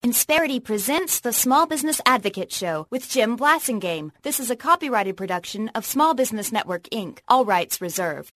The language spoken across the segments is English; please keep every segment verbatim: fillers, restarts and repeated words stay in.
Insperity presents the Small Business Advocate Show with Jim Blasingame. This is a copyrighted production of Small Business Network, Incorporated. All rights reserved.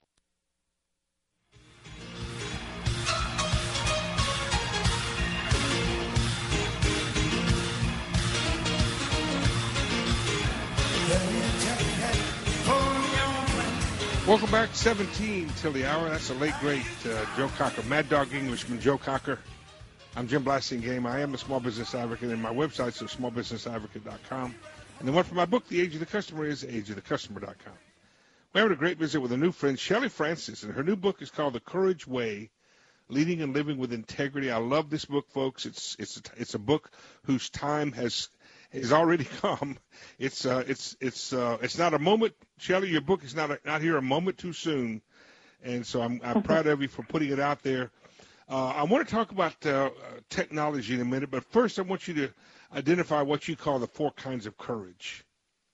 Welcome back, seventeen till the hour. That's the late, great uh, Joe Cocker, Mad Dog Englishman Joe Cocker. I'm Jim Blasingame. I am a small business advocate, and my website's at small business advocate dot com. And the one for my book, The Age of the Customer, is age of the customer dot com. We're having a great visit with a new friend, Shelley Francis, and her new book is called The Courage Way, Leading and Living with Integrity. I love this book, folks. It's it's a, it's a book whose time has has already come. It's uh, it's it's uh, it's not a moment, Shelley. Your book is not a, not here a moment too soon, and so I'm I'm proud of you for putting it out there. Uh, I want to talk about uh, technology in a minute, but first I want you to identify what you call the four kinds of courage.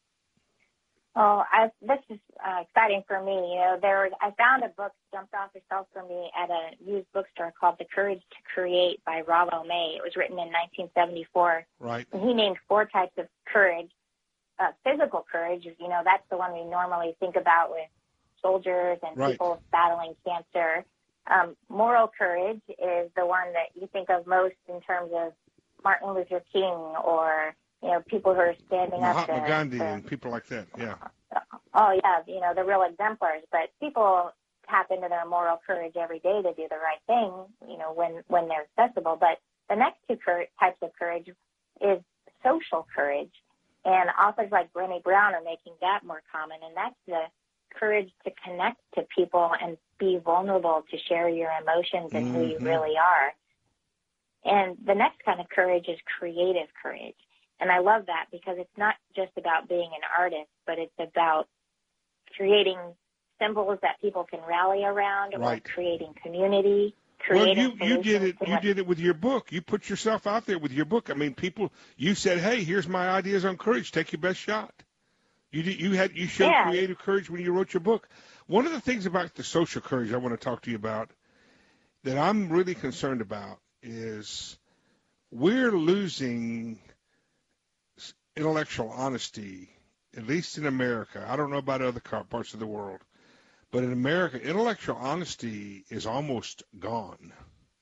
Oh, I, this is uh, exciting for me. You know, there I found a book jumped off the shelf for me at a used bookstore called The Courage to Create by Rollo May. It was written in nineteen seventy-four. Right. And he named four types of courage. Uh, physical courage, you know, that's the one we normally think about with soldiers and right. people battling cancer. Um, moral courage is the one that you think of most in terms of Martin Luther King or, you know, people who are standing up to... Mahatma Gandhi to, and people like that, yeah. Oh, yeah, you know, the real exemplars. But people tap into their moral courage every day to do the right thing, you know, when, when they're accessible. But the next two cur- types of courage is social courage. And authors like Brené Brown are making that more common, and that's the courage to connect to people and be vulnerable to share your emotions and mm-hmm. who you really are. And the next kind of courage is creative courage. And I love that because it's not just about being an artist, but it's about creating symbols that people can rally around right. or creating community. Well, you, you did it. You did it with your book. You put yourself out there with your book. I mean, people. You said, "Hey, here's my ideas on courage. Take your best shot." You did, you had you showed yeah. creative courage when you wrote your book. One of the things about the social courage I want to talk to you about that I'm really concerned about is we're losing intellectual honesty, at least in America. I don't know about other parts of the world, but in America, intellectual honesty is almost gone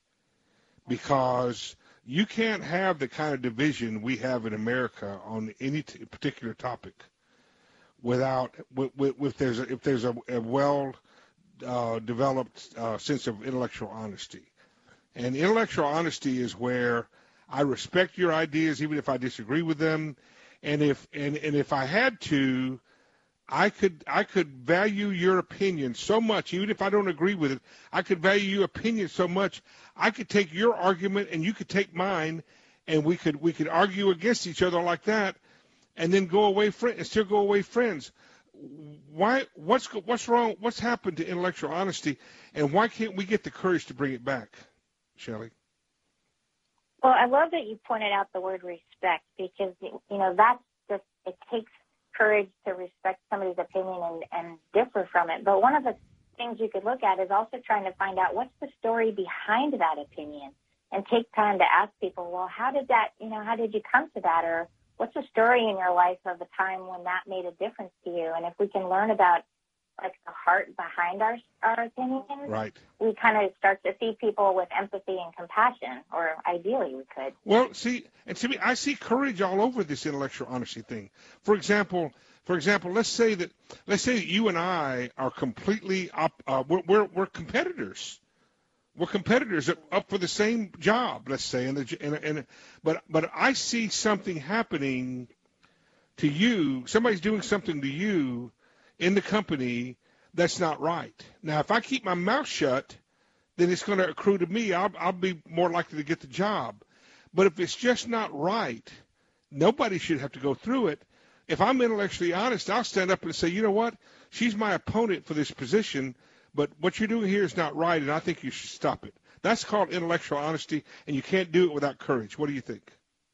because you can't have the kind of division we have in America on any t- particular topic without with, with, if there's a, if there's a, a well uh, developed uh, sense of intellectual honesty. And intellectual honesty is where I respect your ideas even if I disagree with them. And if and, and if I had to, I could I could value your opinion so much, even if I don't agree with it, I could value your opinion so much, I could take your argument and you could take mine, and we could we could argue against each other like that, and then go away fr- and still go away friends. Why? What's what's wrong? What's happened to intellectual honesty, and why can't we get the courage to bring it back, Shelley? Well, I love that you pointed out the word respect because you know that's just it takes courage to respect somebody's opinion and, and differ from it. But one of the things you could look at is also trying to find out what's the story behind that opinion and take time to ask people, well, how did that, you know, how did you come to that? Or what's the story in your life of a time when that made a difference to you? And if we can learn about like the heart behind our our opinions, right. we kind of start to see people with empathy and compassion, or ideally we could. Well, see, and to me, I see courage all over this intellectual honesty thing. For example, for example, let's say that let's say that you and I are completely up. Uh, we're, we're we're competitors. We're competitors up, up for the same job. Let's say, and the and, and but but I see something happening to you. Somebody's doing something to you in the company that's not right. Now, if I keep my mouth shut, then it's going to accrue to me. I'll, I'll be more likely to get the job. But if it's just not right, nobody should have to go through it. If I'm intellectually honest, I'll stand up and say, you know what? She's my opponent for this position, but what you're doing here is not right, and I think you should stop it. That's called intellectual honesty, and you can't do it without courage. What do you think?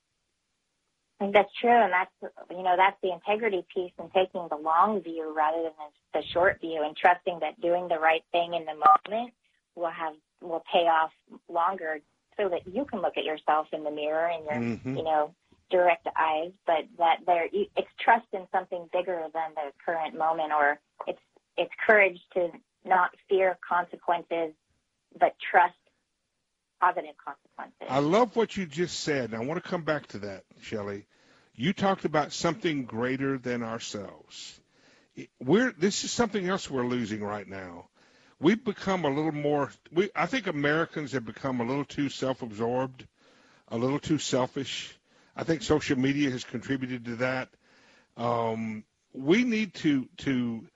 I think that's true, and that's, you know, that's the integrity piece and taking the long view rather than the, the short view and trusting that doing the right thing in the moment will have will pay off longer so that you can look at yourself in the mirror and your, mm-hmm. you know, direct eyes, but that there, it's trust in something bigger than the current moment, or it's it's courage to not fear consequences, but trust positive consequences. I love what you just said, and I want to come back to that, Shelley. You talked about something greater than ourselves. We're this is something else we're losing right now. We've become a little more. We, I think Americans have become a little too self-absorbed, a little too selfish. I think social media has contributed to that. Um, we need to to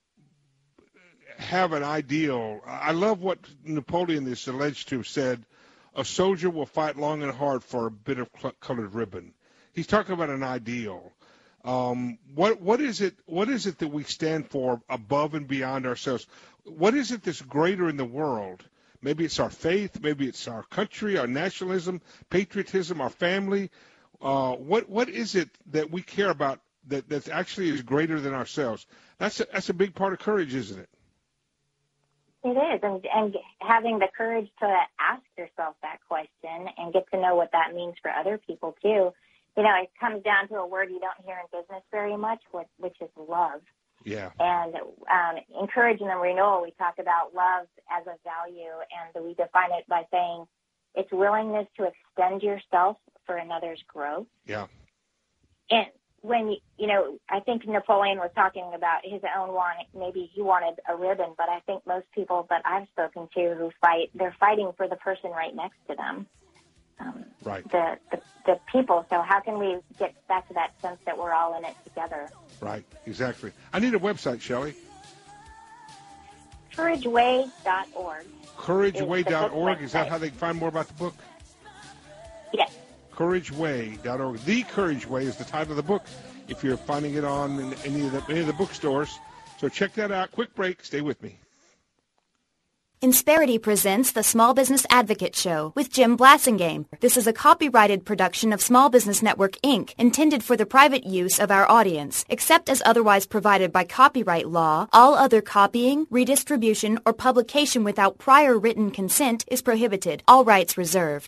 have an ideal. I love what Napoleon is alleged to have said: a soldier will fight long and hard for a bit of colored ribbon. He's talking about an ideal. Um, what what is it? What is it that we stand for above and beyond ourselves? What is it that's greater in the world? Maybe it's our faith. Maybe it's our country, our nationalism, patriotism, our family. Uh, what what is it that we care about that that actually is greater than ourselves? That's a, that's a big part of courage, isn't it? It is, and and having the courage to ask yourself that question and get to know what that means for other people too. You know, it comes down to a word you don't hear in business very much, which is love. Yeah. And um, in Courage and the Renewal, we talk about love as a value, and we define it by saying it's willingness to extend yourself for another's growth. Yeah. And when, you, you know, I think Napoleon was talking about his own want, maybe he wanted a ribbon, but I think most people that I've spoken to who fight, they're fighting for the person right next to them. Um, right. The, the the people. So how can we get back to that sense that we're all in it together? Right. Exactly. I need a website, Shelley. courage way dot org. courage way dot org. Is that how they can find more about the book? Yes. courage way dot org. The Courage Way is the title of the book if you're finding it on any of the, any of the bookstores. So check that out. Quick break. Stay with me. Insperity presents the Small Business Advocate Show with Jim Blasingame. This is a copyrighted production of Small Business Network, Incorporated, intended for the private use of our audience. Except as otherwise provided by copyright law, all other copying, redistribution, or publication without prior written consent is prohibited. All rights reserved.